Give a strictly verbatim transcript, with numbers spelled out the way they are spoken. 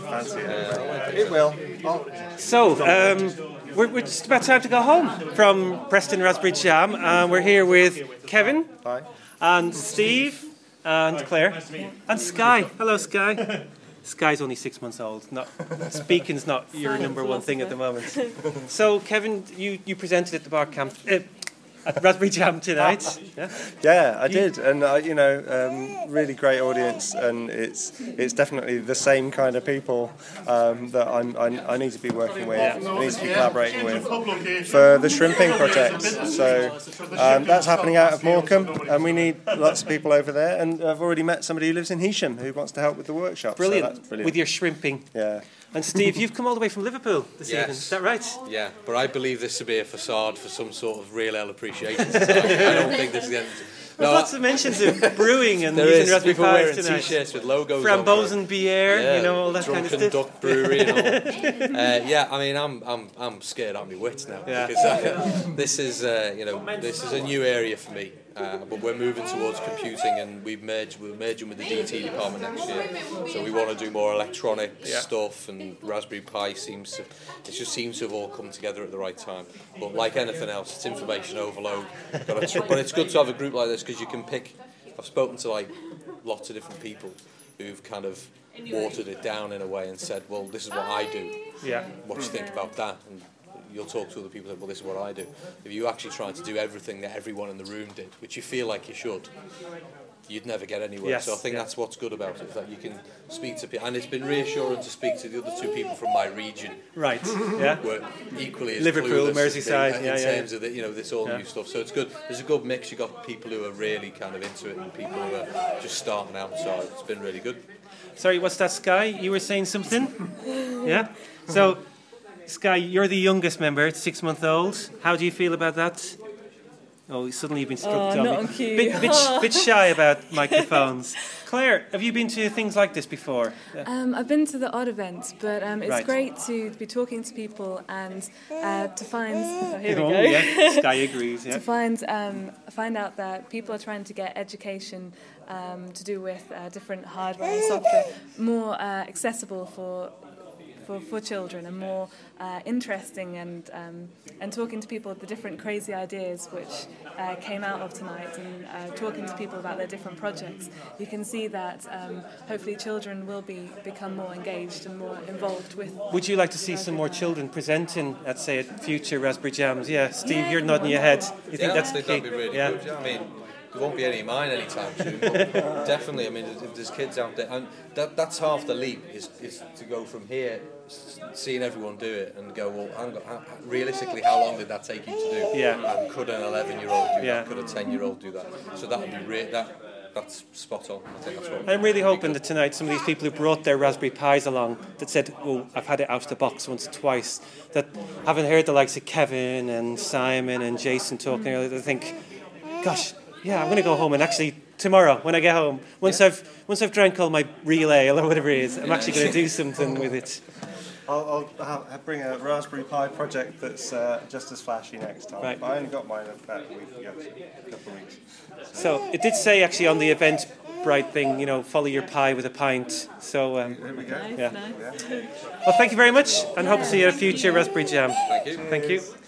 fancy it. It will. Oh. So, um, we're, we're just about time to go home from Preston Raspberry Jam. Um, we're here with Kevin. Hi. And Steve. And Claire. And Sky. Hello, Sky. Sky's only six months old. Not speaking's not your number one thing at the moment. So, Kevin, you, you presented at the bar camp. Uh, At Raspberry Jam tonight. Yeah, yeah I did, and uh, you know, um, really great audience, and it's it's definitely the same kind of people um, that I'm, I, I need to be working with, I need to be collaborating with for the shrimping project. So um, that's happening out of Morecambe, and we need lots of people over there. And I've already met somebody who lives in Heysham who wants to help with the workshop. Brilliant, so that's brilliant. With your shrimping. Yeah. And Steve, you've come all the way from Liverpool this yes. evening, is that right? Yeah, but I believe this to be a facade for some sort of real ale appreciation society. I don't think this is the end. There's no, lots of mentions of brewing and there using is raspberry people pies wearing tonight. T-shirts with logos Frambozen beer, yeah, you know, all that kind of stuff. Duck Brewery and all. uh, yeah, I mean, I'm I'm I'm scared out of my wits now yeah. because uh, this is uh, you know this is a new area for me. Uh, but we're moving towards computing, and we've merged we're merging with the D T department next year. So we want to do more electronic yeah. stuff, and Raspberry Pi seems to it just seems to have all come together at the right time. But like anything else, it's information overload. But it's good to have a group like this because you can pick. I've spoken to like lots of different people who've kind of watered it down in a way and said, well, this is what I do. Yeah. What do you think about that? And you'll talk to other people and say, well, this is what I do. If you actually tried to do everything that everyone in the room did, which you feel like you should, you'd never get anywhere. Yes, so I think yeah. that's what's good about it, is that you can speak to people. And it's been reassuring to speak to the other two people from my region. Right, yeah. Who are equally as Liverpool, clueless Merseyside, in, yeah, in yeah. terms of the, you know, this all yeah. new stuff. So it's good. There's a good mix. You've got people who are really kind of into it and people who are just starting out. So it's been really good. Sorry, what's that, Sky? You were saying something? Yeah? So, Sky, you're the youngest member, six months old. How do you feel about that? Oh, suddenly you've been struck oh, down. not on cue. Bit, bit, bit shy about microphones. Claire, have you been to things like this before? Um, I've been to the odd events, but um, it's right. great to be talking to people and uh, to find. Oh, here we oh, go. Yeah. Sky agrees. Yeah. to find um, find out that people are trying to get education um, to do with uh, different hardware and software more uh, accessible for. For, for children and more uh, interesting and um, and talking to people the different crazy ideas which uh, came out of tonight and uh, talking to people about their different projects, you can see that um, hopefully children will be become more engaged and more involved with. Would you like to see some more children presenting at, say, at future Raspberry Jams? Yeah, Steve, yeah. You're nodding your head. You think yeah, that's I think the key? that'd be really yeah. good. I mean, there won't be any of mine anytime soon. But definitely, I mean, if there's kids out there, and that, that's half the leap is, is to go from here, seeing everyone do it, and go, well, hang on, how, realistically, how long did that take you to do? Yeah. And could an eleven-year-old do yeah. that? Could a ten-year-old do that? So that would be re- that. That's spot on. I think that's what. I'm really hoping that tonight some of these people who brought their Raspberry Pis along that said, oh, I've had it out of the box once or twice, that haven't heard the likes of Kevin and Simon and Jason talking earlier, they think, gosh, yeah, I'm going to go home and actually tomorrow when I get home, once yeah. I've once I've drank all my real ale or whatever it is, I'm yeah. actually going to do something with it. I'll, I'll have, bring a Raspberry Pi project that's uh, just as flashy next time. Right. I only got mine about a week ago, a couple of weeks. So. so it did say actually on the Eventbrite thing, you know, follow your pie with a pint. So um, there we go. Nice, yeah. nice. yeah. Well, thank you very much, and hope to see you at a future Raspberry Jam. Thank you. Thank you.